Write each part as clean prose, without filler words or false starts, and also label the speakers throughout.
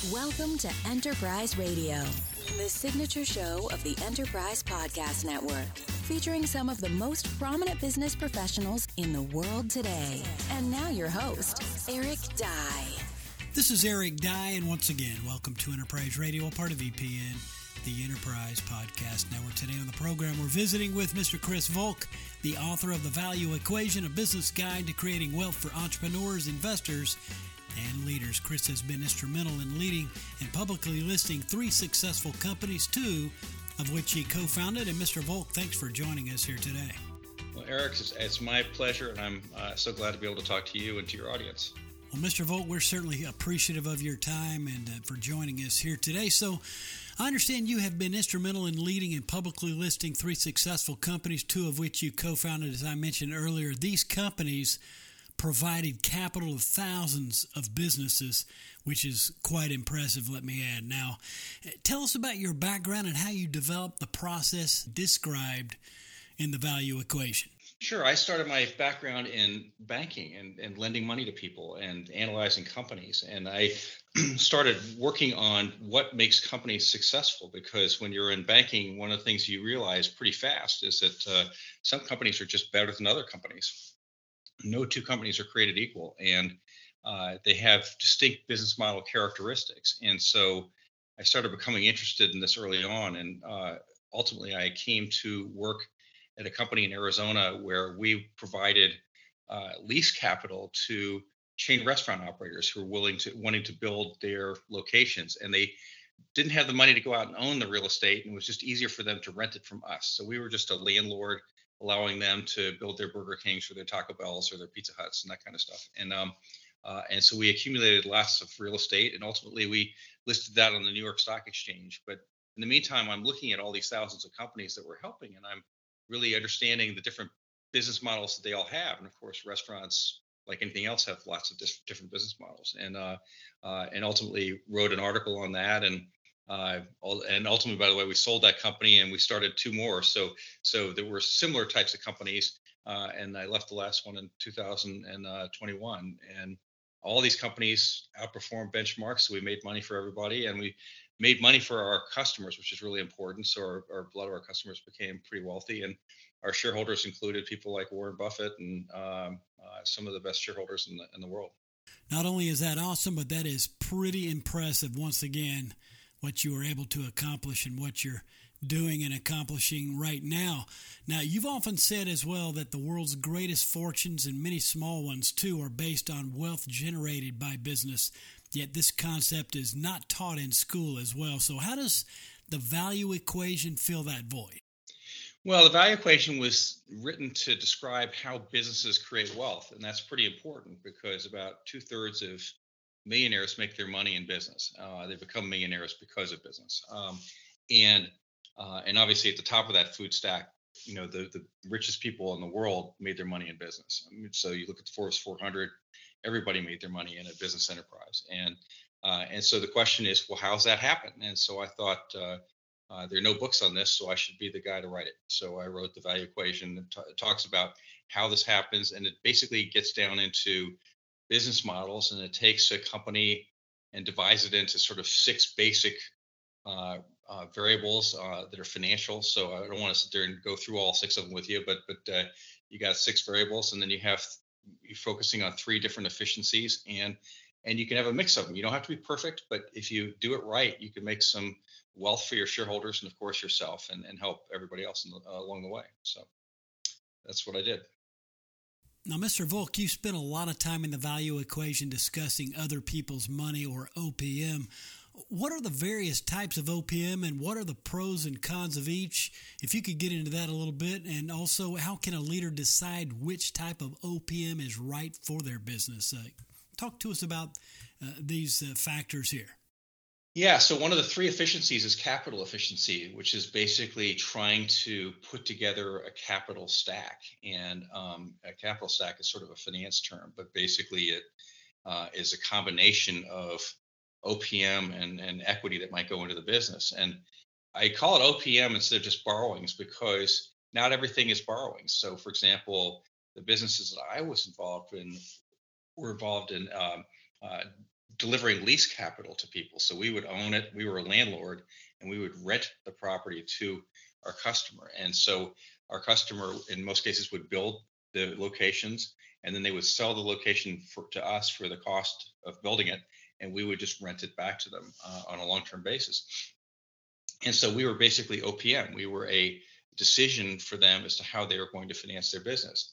Speaker 1: Welcome to Enterprise Radio, the signature show of the Enterprise Podcast Network, featuring some of the most prominent business professionals in the world today. And now your host, Eric Dye.
Speaker 2: This is Eric Dye, and once again, welcome to Enterprise Radio, a part of EPN, the Enterprise Podcast Network. Today on the program, we're visiting with Mr. Chris Volk, the author of The Value Equation, a business guide to creating wealth for entrepreneurs, investors, and leaders. Chris has been instrumental in leading and publicly listing 3 successful companies, 2 of which he co-founded. And Mr. Volk, thanks for joining us here today.
Speaker 3: Well, Eric, it's my pleasure, and I'm so glad to be able to talk to you and to your audience.
Speaker 2: Well, Mr. Volk, we're certainly appreciative of your time and for joining us here today. So I understand you have been instrumental in leading and publicly listing 3 successful companies, 2 of which you co-founded, as I mentioned earlier. These companies provided capital of thousands of businesses, which is quite impressive, let me add. Now, tell us about your background and how you developed the process described in The Value Equation.
Speaker 3: Sure. I started my background in banking and lending money to people and analyzing companies. And I started working on what makes companies successful, because when you're in banking, one of the things you realize pretty fast is that some companies are just better than other companies. No 2 companies are created equal, and they have distinct business model characteristics. And so I started becoming interested in this early on, and ultimately I came to work at a company in Arizona where we provided lease capital to chain restaurant operators who were wanting to build their locations, and they didn't have the money to go out and own the real estate, and it was just easier for them to rent it from us. So we were just a landlord, allowing them to build their Burger Kings or their Taco Bells or their Pizza Huts and that kind of stuff. And so we accumulated lots of real estate, and ultimately we listed that on the New York Stock Exchange. But in the meantime, I'm looking at all these thousands of companies that we're helping, and I'm really understanding the different business models that they all have. And of course, restaurants, like anything else, have lots of different business models. And ultimately wrote an article on that. And ultimately, by the way, we sold that company and we started 2 more. So there were similar types of companies, and I left the last one in 2021. And all these companies outperformed benchmarks. So we made money for everybody, and we made money for our customers, which is really important. So a lot of our customers became pretty wealthy, and our shareholders included people like Warren Buffett and some of the best shareholders in the world.
Speaker 2: Not only is that awesome, but that is pretty impressive. Once again, what you were able to accomplish and what you're doing and accomplishing right now. Now, you've often said as well that the world's greatest fortunes, and many small ones too, are based on wealth generated by business. Yet this concept is not taught in school as well. So how does the value equation fill that void?
Speaker 3: Well, the value equation was written to describe how businesses create wealth. And that's pretty important, because about 2/3 of millionaires make their money in business. They become millionaires because of business. And obviously at the top of that food stack, the richest people in the world made their money in business. So you look at the Forbes 400, everybody made their money in a business enterprise. And so the question is, well, how's that happen? And so I thought there are no books on this, so I should be the guy to write it. So I wrote The Value Equation. It talks about how this happens, and it basically gets down into business models, and it takes a company and divides it into sort of 6 basic variables that are financial. So I don't want to sit there and go through all 6 of them with you, but you got 6 variables, and then you're focusing on 3 different efficiencies, and you can have a mix of them. You don't have to be perfect, but if you do it right, you can make some wealth for your shareholders and of course yourself, and help everybody else along the way. So that's what I did.
Speaker 2: Now, Mr. Volk, you spent a lot of time in The Value Equation discussing other people's money, or OPM. What are the various types of OPM, and what are the pros and cons of each? If you could get into that a little bit, and also how can a leader decide which type of OPM is right for their business? Talk to us about these factors here.
Speaker 3: Yeah, so one of the 3 efficiencies is capital efficiency, which is basically trying to put together a capital stack. And a capital stack is sort of a finance term, but basically it is a combination of OPM and equity that might go into the business. And I call it OPM instead of just borrowings, because not everything is borrowings. So, for example, the businesses that I was involved in were involved in delivering lease capital to people. So we would own it. We were a landlord, and we would rent the property to our customer. And so our customer, in most cases, would build the locations, and then they would sell the location to us for the cost of building it, and we would just rent it back to them on a long-term basis. And so we were basically OPM. We were a decision for them as to how they were going to finance their business.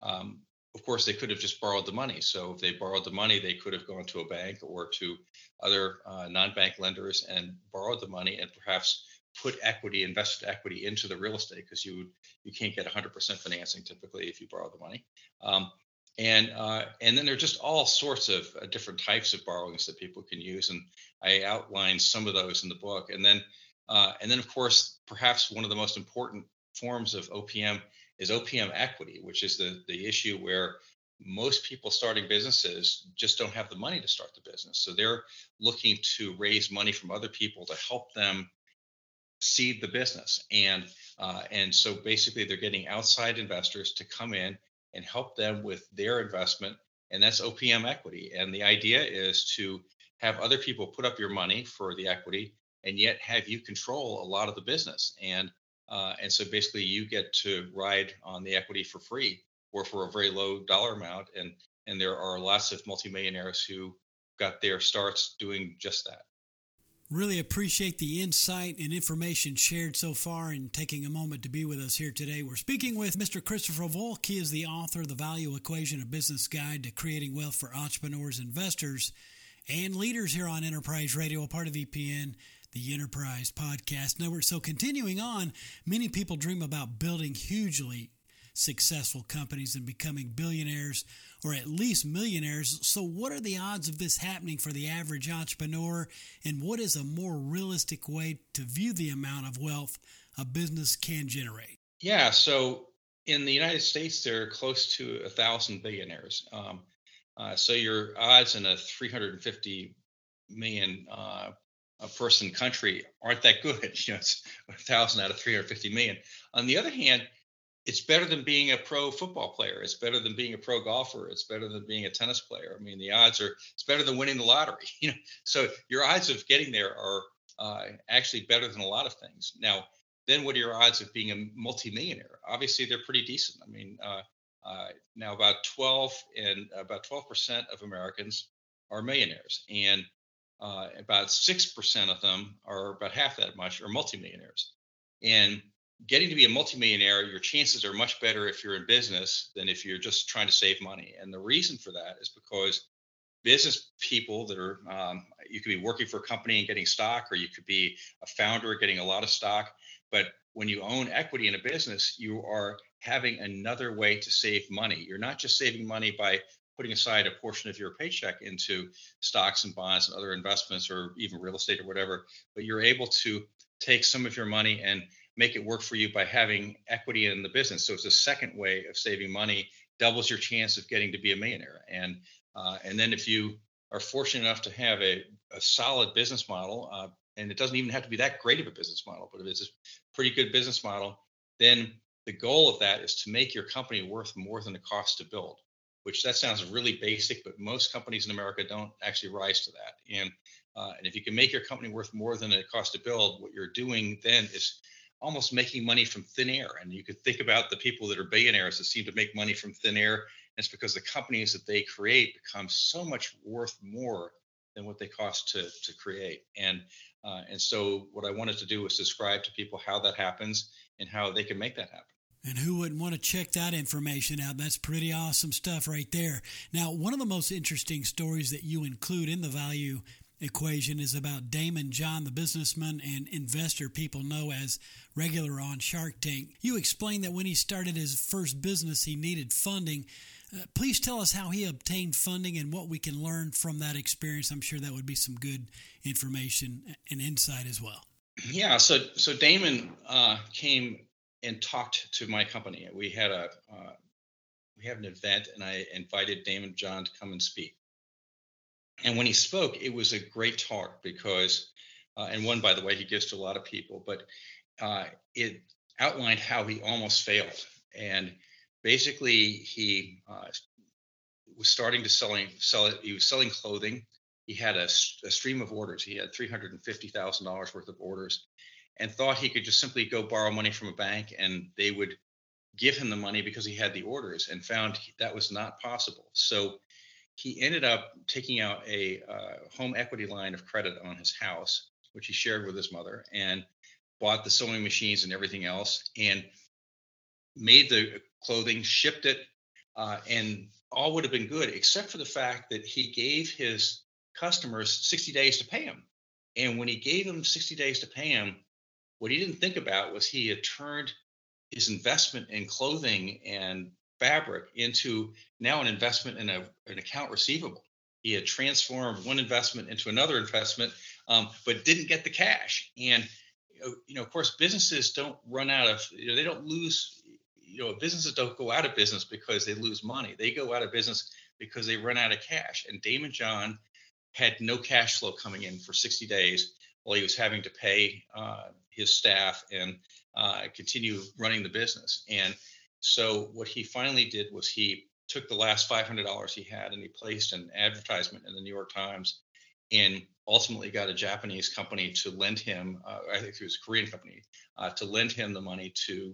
Speaker 3: Of course, they could have just borrowed the money. So if they borrowed the money, they could have gone to a bank or to other non-bank lenders and borrowed the money and perhaps put invested equity into the real estate, because you can't get 100% financing typically if you borrow the money. And then there are just all sorts of different types of borrowings that people can use, and I outline some of those in the book. And then of course, perhaps one of the most important forms of OPM is OPM equity, which is the issue where most people starting businesses just don't have the money to start the business. So they're looking to raise money from other people to help them seed the business. And so basically they're getting outside investors to come in and help them with their investment. And that's OPM equity. And the idea is to have other people put up your money for the equity, and yet have you control a lot of the business. And so basically you get to ride on the equity for free or for a very low dollar amount. And there are lots of multimillionaires who got their starts doing just that.
Speaker 2: Really appreciate the insight and information shared so far and taking a moment to be with us here today. We're speaking with Mr. Christopher Volk. He is the author of The Value Equation, a business guide to creating wealth for entrepreneurs, investors, and leaders here on Enterprise Radio, a part of EPN, the Enterprise Podcast Network. So continuing on, many people dream about building hugely successful companies and becoming billionaires or at least millionaires. So what are the odds of this happening for the average entrepreneur, and what is a more realistic way to view the amount of wealth a business can generate?
Speaker 3: Yeah, so in the United States, there are close to 1,000 billionaires. So your odds in a 350 million a person country aren't that good. It's 1,000 out of 350 million. On the other hand, it's better than being a pro football player. It's better than being a pro golfer. It's better than being a tennis player. I mean, it's better than winning the lottery. So your odds of getting there are actually better than a lot of things. Now, then what are your odds of being a multimillionaire? Obviously, they're pretty decent. I mean, now about 12% of Americans are millionaires, and about 6% of them, are about half that much, are multimillionaires. And getting to be a multimillionaire, your chances are much better if you're in business than if you're just trying to save money. And the reason for that is because business people that are, you could be working for a company and getting stock, or you could be a founder getting a lot of stock. But when you own equity in a business, you are having another way to save money. You're not just saving money by putting aside a portion of your paycheck into stocks and bonds and other investments, or even real estate or whatever, but you're able to take some of your money and make it work for you by having equity in the business. So it's a second way of saving money, doubles your chance of getting to be a millionaire. And then if you are fortunate enough to have a solid business model, and it doesn't even have to be that great of a business model, but if it's a pretty good business model, then the goal of that is to make your company worth more than the cost to build, which that sounds really basic, but most companies in America don't actually rise to that. And if you can make your company worth more than it costs to build, what you're doing then is almost making money from thin air. And you could think about the people that are billionaires that seem to make money from thin air. And it's because the companies that they create become so much worth more than what they cost to create. And so what I wanted to do was describe to people how that happens and how they can make that happen.
Speaker 2: And who wouldn't want to check that information out? That's pretty awesome stuff right there. Now, one of the most interesting stories that you include in the Value Equation is about Daymond John, the businessman and investor people know as regular on Shark Tank. You explained that when he started his first business, he needed funding. Please tell us how he obtained funding and what we can learn from that experience. I'm sure that would be some good information and insight as well.
Speaker 3: Yeah, so Daymond came and talked to my company. We had an event, and I invited Daymond John to come and speak. And when he spoke, it was a great talk because, and one, by the way, he gives to a lot of people, but it outlined how he almost failed. And basically, he was starting to sell it. He was selling clothing he had a stream of orders. He had $350,000 worth of orders, and thought he could just simply go borrow money from a bank and they would give him the money because he had the orders, and found that was not possible. So he ended up taking out a home equity line of credit on his house, which he shared with his mother, and bought the sewing machines and everything else, and made the clothing, shipped it, and all would have been good, except for the fact that he gave his customers 60 days to pay him. And when he gave them 60 days to pay him, what he didn't think about was he had turned his investment in clothing and fabric into now an investment in an account receivable. He had transformed one investment into another investment, but didn't get the cash. And of course, businesses don't run out of, they don't lose. Businesses don't go out of business because they lose money. They go out of business because they run out of cash. And Daymond John had no cash flow coming in for 60 days while he was having to pay his staff and continue running the business. And so what he finally did was he took the last $500 he had and he placed an advertisement in the New York Times, and ultimately got a Japanese company to lend him, I think it was a Korean company, to lend him the money to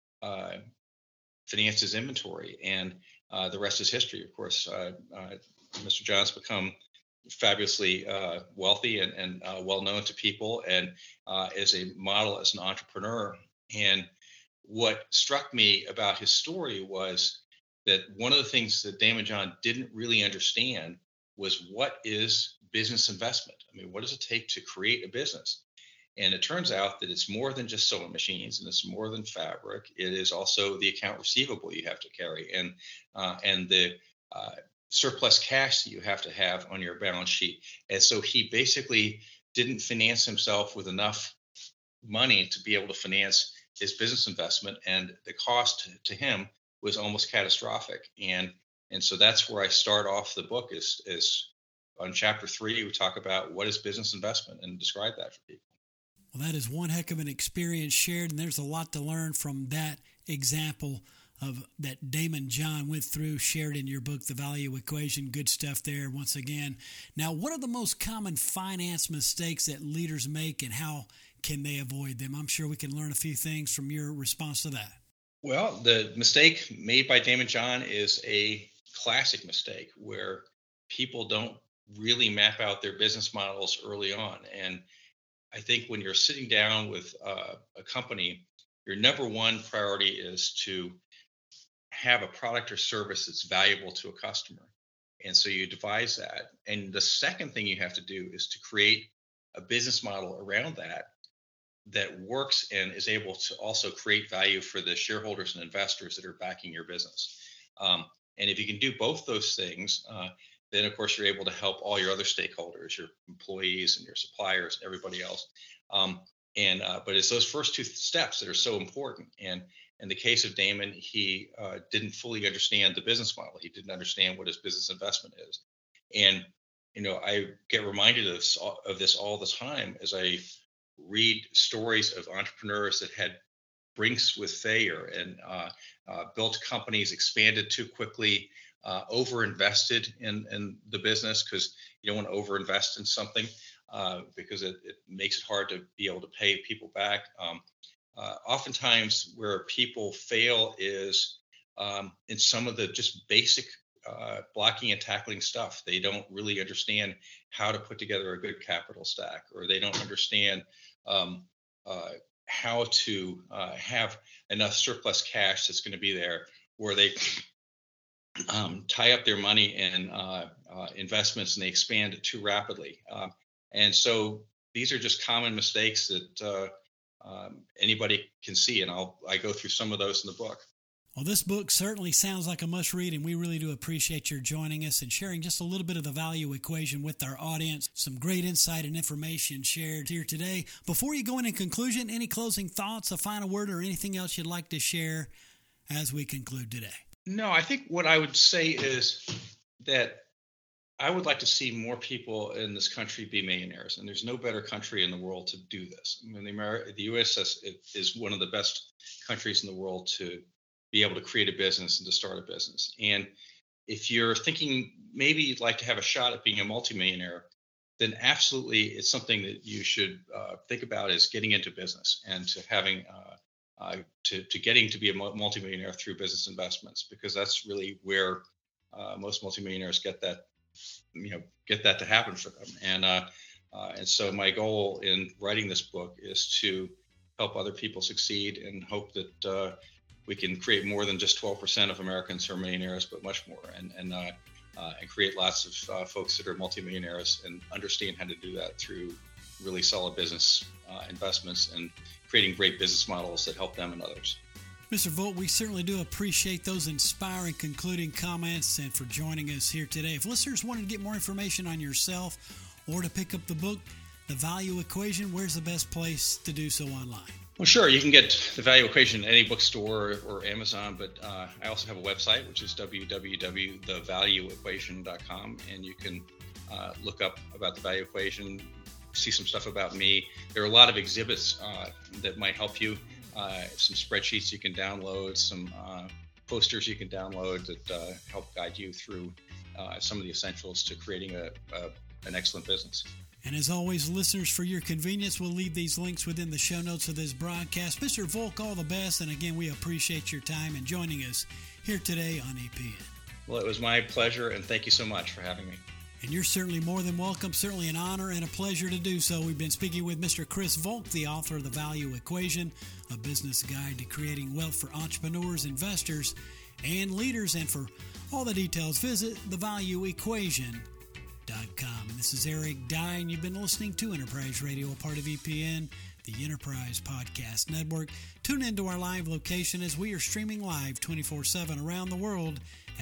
Speaker 3: finance his inventory. And the rest is history. Of course, Mr. John's become fabulously wealthy and well known to people, and as a model, as an entrepreneur. And what struck me about his story was that one of the things that Daymond John didn't really understand was, what is business investment? I mean, what does it take to create a business? And it turns out that it's more than just sewing machines, and it's more than fabric. It is also the account receivable you have to carry, and the surplus cash that you have to have on your balance sheet. And so he basically didn't finance himself with enough money to be able to finance his business investment, and the cost to him was almost catastrophic. And so that's where I start off the book, is on chapter 3, we talk about what is business investment and describe that for people.
Speaker 2: Well, that is one heck of an experience shared, and there's a lot to learn from that example of that Daymond John went through, shared in your book, The Value Equation. Good stuff there once again. Now, what are the most common finance mistakes that leaders make, and how can they avoid them? I'm sure we can learn a few things from your response to that.
Speaker 3: Well, the mistake made by Daymond John is a classic mistake where people don't really map out their business models early on. And I think when you're sitting down with a company, your number one priority is to have a product or service that's valuable to a customer. And so you devise that. And the second thing you have to do is to create a business model around that works and is able to also create value for the shareholders and investors that are backing your business. And if you can do both those things, then of course you're able to help all your other stakeholders, your employees and your suppliers, and everybody else. But it's those first two steps that are so important. And in the case of Daymond, he didn't fully understand the business model. He didn't understand what his business investment is. And I get reminded of this all the time as I read stories of entrepreneurs that had brinks with failure and built companies, expanded too quickly, overinvested in the business, because you don't want to overinvest in something because it makes it hard to be able to pay people back. Oftentimes where people fail is in some of the just basic blocking and tackling stuff. They don't really understand how to put together a good capital stack, or they don't understand how to have enough surplus cash that's going to be there, where they tie up their money in investments and they expand it too rapidly. And so these are just common mistakes that anybody can see. And I go through some of those in the book.
Speaker 2: Well, this book certainly sounds like a must read, and we really do appreciate your joining us and sharing just a little bit of the value equation with our audience. Some great insight and information shared here today. Before you go in conclusion, any closing thoughts, a final word, or anything else you'd like to share as we conclude today?
Speaker 3: No, I think what I would say is that I would like to see more people in this country be millionaires, and there's no better country in the world to do this. I mean, the U.S. is one of the best countries in the world to be able to create a business and to start a business. And if you're thinking maybe you'd like to have a shot at being a multimillionaire, then absolutely it's something that you should think about is getting into business and to having to getting to be a multimillionaire through business investments, because that's really where most multimillionaires get that to happen for them. And so my goal in writing this book is to help other people succeed and hope that we can create more than just 12% of Americans who are millionaires, but much more, and create lots of folks that are multimillionaires and understand how to do that through really solid business investments and creating great business models that help them and others.
Speaker 2: Mr. Volk, we certainly do appreciate those inspiring concluding comments and for joining us here today. If listeners wanted to get more information on yourself or to pick up the book, The Value Equation, where's the best place to do so online?
Speaker 3: Well, sure. You can get The Value Equation at any bookstore or Amazon, but I also have a website, which is www.thevalueequation.com, and you can look up about The Value Equation, see some stuff about me. There are a lot of exhibits that might help you, some spreadsheets you can download, some posters you can download that help guide you through some of the essentials to creating an excellent business.
Speaker 2: And as always, listeners, for your convenience, we'll leave these links within the show notes of this broadcast. Mr. Volk, all the best. And again, we appreciate your time and joining us here today on EPN.
Speaker 3: Well, it was my pleasure, and thank you so much for having me.
Speaker 2: And you're certainly more than welcome. Certainly an honor and a pleasure to do so. We've been speaking with Mr. Chris Volk, the author of The Value Equation, a business guide to creating wealth for entrepreneurs, investors, and leaders. And for all the details, visit thevalueequation.com. And this is Eric Dye, and you've been listening to Enterprise Radio, a part of EPN, the Enterprise Podcast Network. Tune into our live location as we are streaming live 24/7 around the world at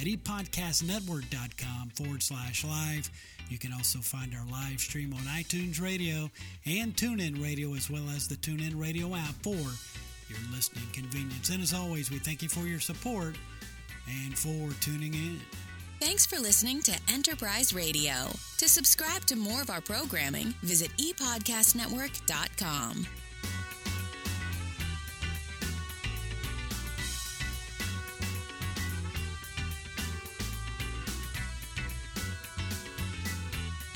Speaker 2: epodcastnetwork.com/live. You can also find our live stream on iTunes Radio and TuneIn Radio, as well as the TuneIn Radio app for your listening convenience. And as always, we thank you for your support and for tuning in.
Speaker 1: Thanks for listening to Enterprise Radio. To subscribe to more of our programming, visit epodcastnetwork.com.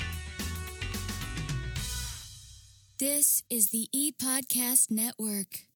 Speaker 1: This is the ePodcast Network.